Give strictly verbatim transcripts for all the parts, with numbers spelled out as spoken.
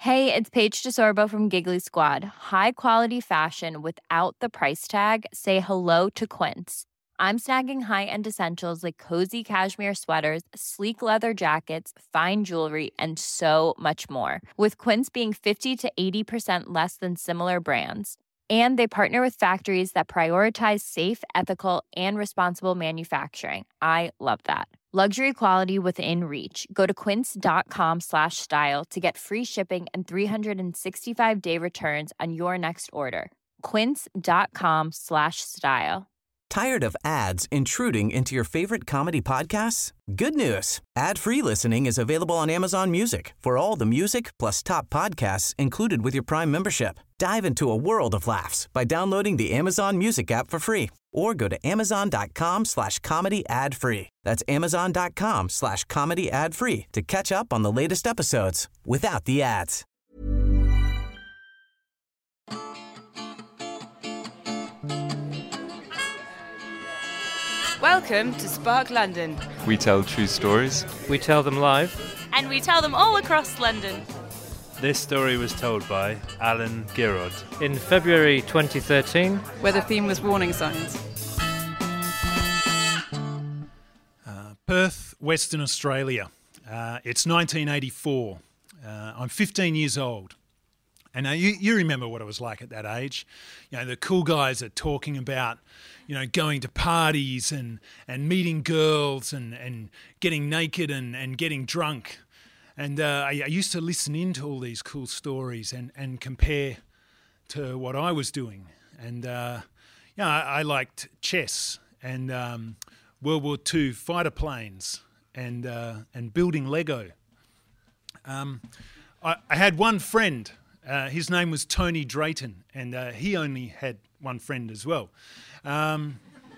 Hey, it's Paige DeSorbo from Giggly Squad. High quality fashion without the price tag. Say hello to Quince. I'm snagging high-end essentials like cozy cashmere sweaters, sleek leather jackets, fine jewelry, and so much more. With Quince being fifty to eighty percent less than similar brands. And they partner with factories that prioritize safe, ethical, and responsible manufacturing. I love that. Luxury quality within reach. Go to quince.com slash style to get free shipping and three sixty-five day returns on your next order. Quince.com slash style. Tired of ads intruding into your favorite comedy podcasts? Good news. Ad-free listening is available on Amazon Music for all the music plus top podcasts included with your Prime membership. Dive into a world of laughs by downloading the Amazon Music app for free or go to amazon.com slash comedy ad free. That's amazon.com slash comedy ad free to catch up on the latest episodes without the ads. Welcome to Spark London. We tell true stories. We tell them live. And we tell them all across London. This story was told by Alan Girod. In February twenty thirteen. Where the theme was warning signs. Uh, Perth, Western Australia. Uh, it's nineteen eighty-four. Uh, I'm fifteen years old. And now you, you remember what it was like at that age. You know, the cool guys are talking about, you know, going to parties and, and meeting girls and, and getting naked and, and getting drunk. And uh, I, I used to listen in to all these cool stories and, and compare to what I was doing. And, uh, you know, I, I liked chess and um, World War Two fighter planes and, uh, and building Lego. Um, I, I had one friend. Uh, his name was Tony Drayton, and uh, he only had one friend as well. Um,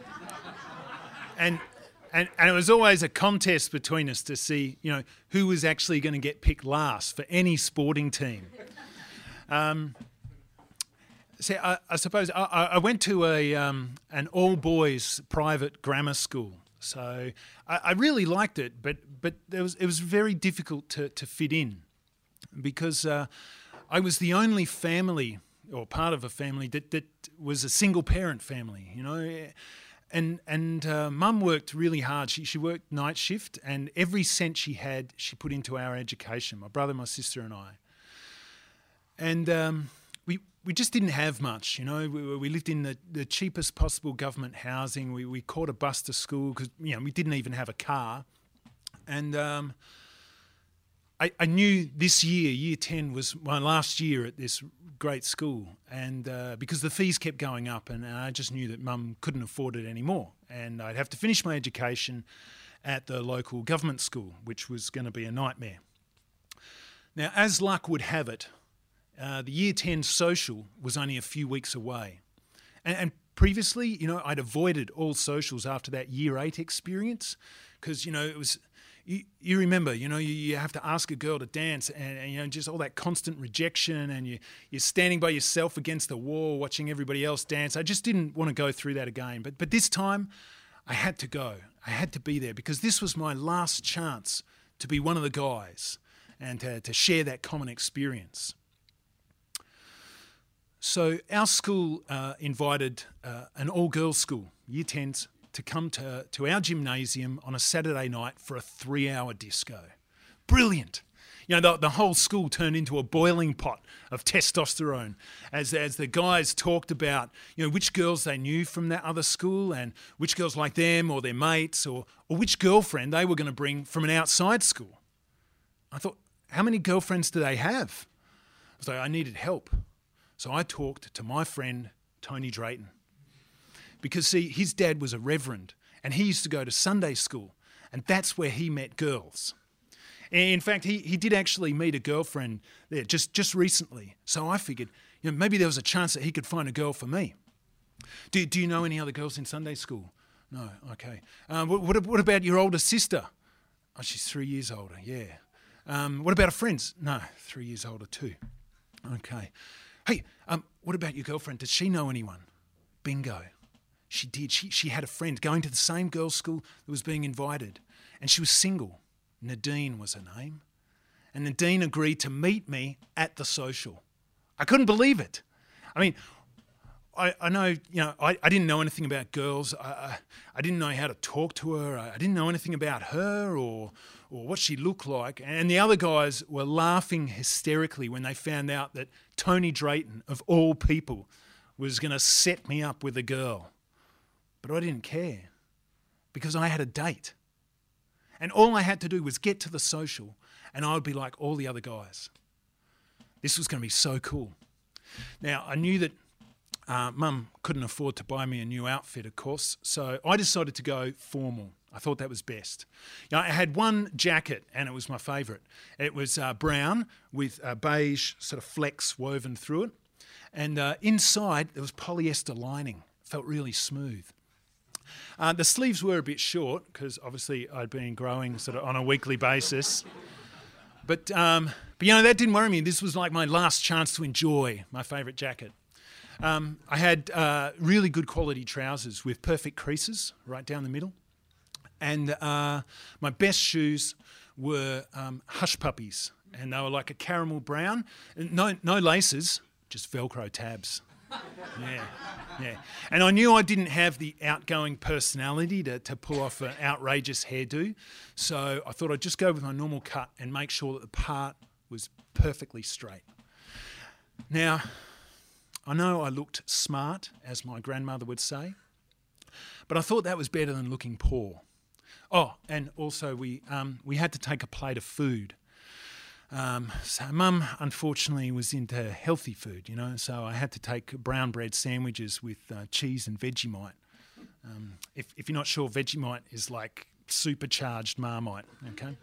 and, and and it was always a contest between us to see, you know, who was actually going to get picked last for any sporting team. Um, see, I, I suppose I, I went to a um, an all-boys private grammar school, so I, I really liked it, but but there was it was very difficult to, to fit in because. Uh, I was the only family, or part of a family, that, that was a single-parent family, you know. And and uh, Mum worked really hard. She she worked night shift, and every cent she had, she put into our education, my brother, my sister and I. And um, we we just didn't have much, you know. We, we lived in the, the cheapest possible government housing. We, we caught a bus to school because, you know, we didn't even have a car. And... Um, I, I knew this year, year ten, was my last year at this great school, and uh, because the fees kept going up, and, and I just knew that Mum couldn't afford it anymore, and I'd have to finish my education at the local government school, which was going to be a nightmare. Now, as luck would have it, uh, the year ten social was only a few weeks away, and, and previously, you know, I'd avoided all socials after that year eight experience, because, you know, it was... You, you remember, you know, you, you have to ask a girl to dance and, and, you know, just all that constant rejection and you, you're standing by yourself against the wall watching everybody else dance. I just didn't want to go through that again. But, but this time I had to go. I had to be there because this was my last chance to be one of the guys and to, to share that common experience. So our school uh, invited uh, an all-girls school, year tens, to come to, to our gymnasium on a Saturday night for a three-hour disco. Brilliant. You know, the, the whole school turned into a boiling pot of testosterone as, as the guys talked about, you know, which girls they knew from that other school and which girls liked them or their mates or, or which girlfriend they were going to bring from an outside school. I thought, how many girlfriends do they have? I was like, I needed help. So I talked to my friend, Tony Drayton. Because, see, his dad was a reverend and he used to go to Sunday school and that's where he met girls. In fact, he, he did actually meet a girlfriend there just, just recently. So I figured, you know, maybe there was a chance that he could find a girl for me. Do, do you know any other girls in Sunday school? No, okay. Um, what, what, what about your older sister? Oh, she's three years older, yeah. Um, what about her friends? No, three years older too. Okay. Hey, um, what about your girlfriend? Does she know anyone? Bingo. She did. She she had a friend going to the same girls' school that was being invited. And she was single. Nadine was her name. and the dean agreed to meet me at the social. I couldn't believe it. I mean, I, I know, you know, I, I didn't know anything about girls. I, I, I didn't know how to talk to her. I, I didn't know anything about her or or what she looked like. And the other guys were laughing hysterically when they found out that Tony Drayton, of all people, was going to set me up with a girl. But I didn't care because I had a date. And all I had to do was get to the social and I would be like all the other guys. This was going to be so cool. Now, I knew that uh, Mum couldn't afford to buy me a new outfit, of course, so I decided to go formal. I thought that was best. You know, I had one jacket and it was my favourite. It was uh, brown with a beige sort of flecks woven through it. And uh, inside there was polyester lining. It felt really smooth. Uh, the sleeves were a bit short because obviously I'd been growing sort of on a weekly basis. But, um, but, you know, that didn't worry me. This was like my last chance to enjoy my favourite jacket. Um, I had uh, really good quality trousers with perfect creases right down the middle. And uh, my best shoes were um, Hush Puppies. And they were like a caramel brown. No, no laces, just Velcro tabs. Yeah, yeah. And I knew I didn't have the outgoing personality to, to pull off an outrageous hairdo. So I thought I'd just go with my normal cut and make sure that the part was perfectly straight. Now, I know I looked smart, as my grandmother would say, but I thought that was better than looking poor. Oh, and also we um, we had to take a plate of food. Um, so Mum, unfortunately, was into healthy food, you know, so I had to take brown bread sandwiches with uh, cheese and Vegemite. Um, if, if you're not sure, Vegemite is like supercharged Marmite, okay?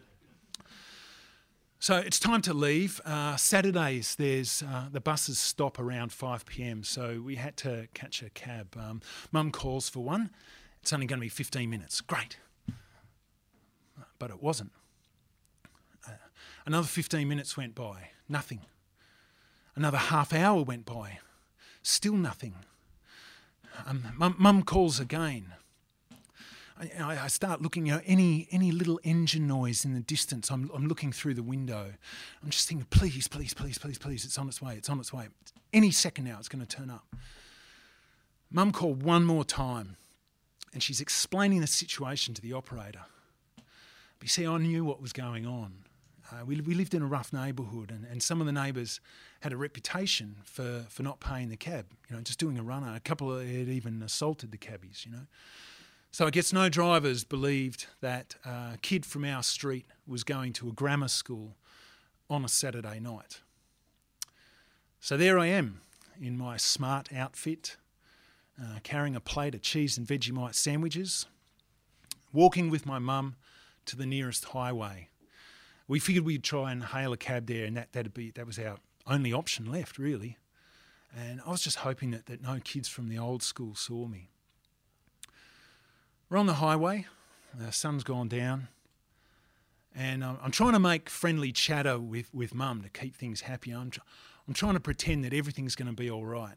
So it's time to leave. Uh, Saturdays, there's uh, the buses stop around five p.m, so we had to catch a cab. Um, Mum calls for one. It's only going to be fifteen minutes. Great. But it wasn't. Uh, another fifteen minutes went by. Nothing. Another half hour went by. Still nothing. Um, Mum, Mum calls again. I, I start looking, you know, any any little engine noise in the distance. I'm I'm looking through the window. I'm just thinking, please, please, please, please, please. It's on its way. It's on its way. Any second now, it's going to turn up. Mum called one more time, and she's explaining the situation to the operator. But you see, I knew what was going on. Uh, we we lived in a rough neighbourhood, and, and some of the neighbours had a reputation for, for not paying the cab. You know, just doing a runner. A couple of, had even assaulted the cabbies. You know. So I guess no drivers believed that a kid from our street was going to a grammar school on a Saturday night. So there I am in my smart outfit, uh, carrying a plate of cheese and Vegemite sandwiches, walking with my mum to the nearest highway. We figured we'd try and hail a cab there, and that that'd be that was our only option left, really. And I was just hoping that, that no kids from the old school saw me. We're on the highway, the sun's gone down, and um, I'm trying to make friendly chatter with, with Mum to keep things happy. I'm, tr- I'm trying to pretend that everything's going to be all right.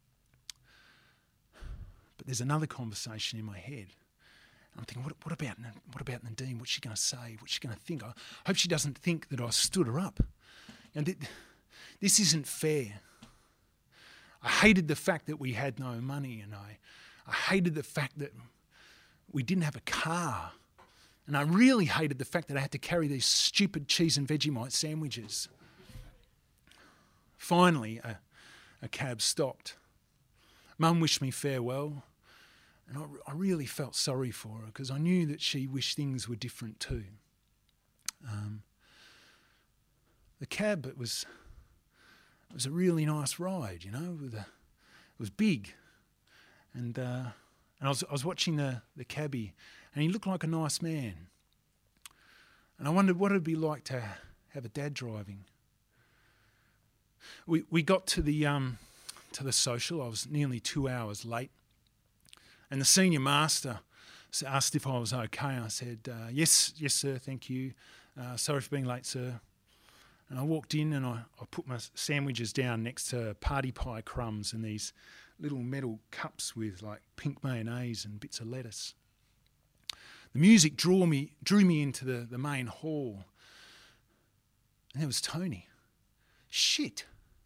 But there's another conversation in my head. I'm thinking, what, what about what about Nadine? What's she going to say? What's she going to think? I hope she doesn't think that I stood her up. And th- this isn't fair. I hated the fact that we had no money, and I, I hated the fact that we didn't have a car. And I really hated the fact that I had to carry these stupid cheese and Vegemite sandwiches. Finally, a, a cab stopped. Mum wished me farewell, and I, I really felt sorry for her because I knew that she wished things were different too. Um, the cab, it was, it was a really nice ride, you know. With a, it was big, and uh, And I was, I was watching the, the cabbie, and he looked like a nice man. And I wondered what it would be like to have a dad driving. We we got to the um to the social. I was nearly two hours late, and the senior master asked if I was okay. I said, uh, "Yes, yes, sir. Thank you. Uh, sorry for being late, sir." And I walked in, and I, I put my sandwiches down next to party pie crumbs and these little metal cups with like pink mayonnaise and bits of lettuce. The music drew me drew me into the, the main hall. And there was Tony. Shit.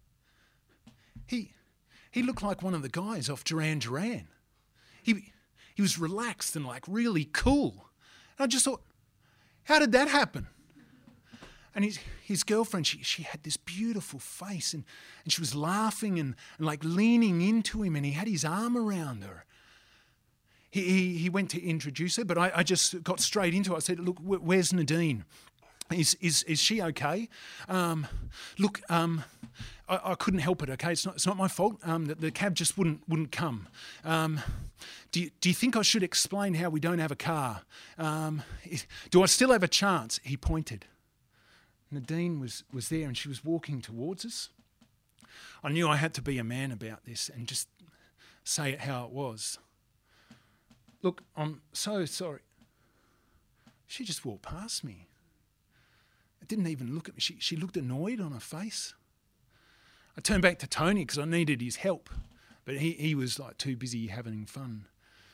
He he looked like one of the guys off Duran Duran. He he was relaxed and like really cool. And I just thought, how did that happen? And his his girlfriend, she she had this beautiful face, and, and she was laughing and, and like leaning into him, and he had his arm around her. He he, he went to introduce her, but I, I just got straight into it. I said, look, where's Nadine? Is is is she okay? Um, look, um, I, I couldn't help it. Okay, it's not it's not my fault. Um, the, the cab just wouldn't wouldn't come. Um, do you, do you think I should explain how we don't have a car? Um, do I still have a chance? He pointed. Nadine was was there, and she was walking towards us. I knew I had to be a man about this and just say it how it was. Look, I'm so sorry. She just walked past me. Didn't even look at me. She, she looked annoyed on her face. I turned back to Tony because I needed his help, but he, he was like too busy having fun.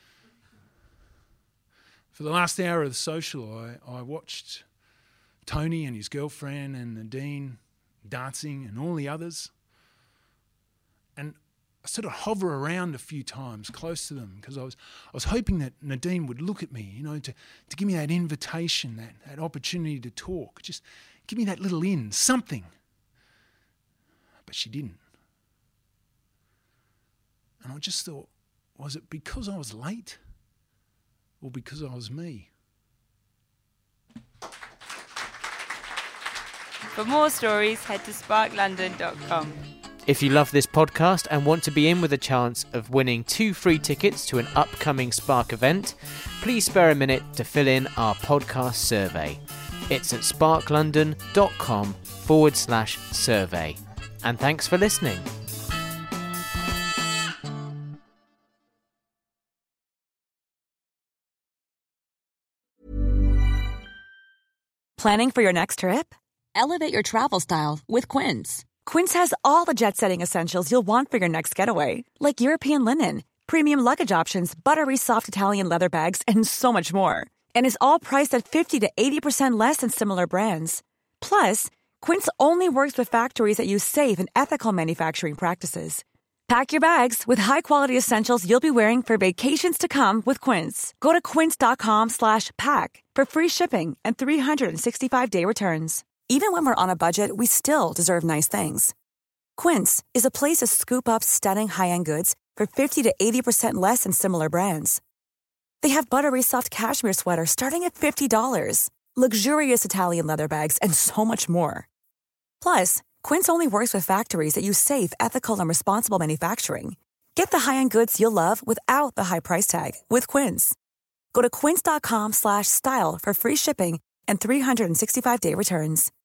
For the last hour of the social, I, I watched Tony and his girlfriend and Nadine dancing and all the others. And I sort of hover around a few times close to them because I was I was hoping that Nadine would look at me, you know, to, to give me that invitation, that, that opportunity to talk. Just give me that little in, something. But she didn't. And I just thought, was it because I was late or because I was me? For more stories, head to spark london dot com. If you love this podcast and want to be in with a chance of winning two free tickets to an upcoming Spark event, please spare a minute to fill in our podcast survey. It's at sparklondon.com forward slash survey. And thanks for listening. Planning for your next trip? Elevate your travel style with Quince. Quince has all the jet-setting essentials you'll want for your next getaway, like European linen, premium luggage options, buttery soft Italian leather bags, and so much more. And is all priced at fifty to eighty percent less than similar brands. Plus, Quince only works with factories that use safe and ethical manufacturing practices. Pack your bags with high-quality essentials you'll be wearing for vacations to come with Quince. Go to quince.com slash pack for free shipping and three sixty-five day returns. Even when we're on a budget, we still deserve nice things. Quince is a place to scoop up stunning high-end goods for fifty to eighty percent less than similar brands. They have buttery soft cashmere sweaters starting at fifty dollars, luxurious Italian leather bags, and so much more. Plus, Quince only works with factories that use safe, ethical, and responsible manufacturing. Get the high-end goods you'll love without the high price tag with Quince. Go to quince.com slash style for free shipping and three sixty-five day returns.